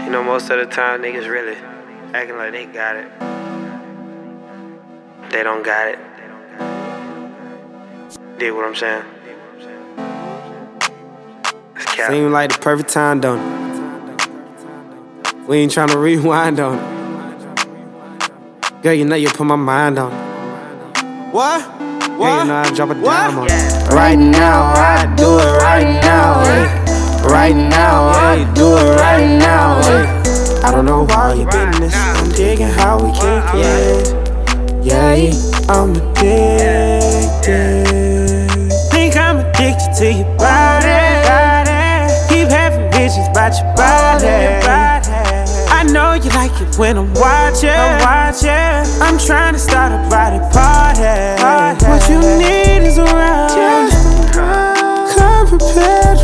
You know, most of the time niggas really acting like they got it. They don't got it. Dig what I'm saying? Seem like the perfect time, don't it? We ain't tryna rewind on it. Girl, you know you put my mind on it. What? Girl, you know I drop a dime on it. Right now, I do it right now, hey. Right now, I do it right now, hey. I don't know why you business. I'm digging how we kick it. Yeah, I'm addicted. Think I'm addicted to your body. Keep having visions about your body. I know you like it when I'm watching. I'm trying to start a body party. What you need is around. Come prepared.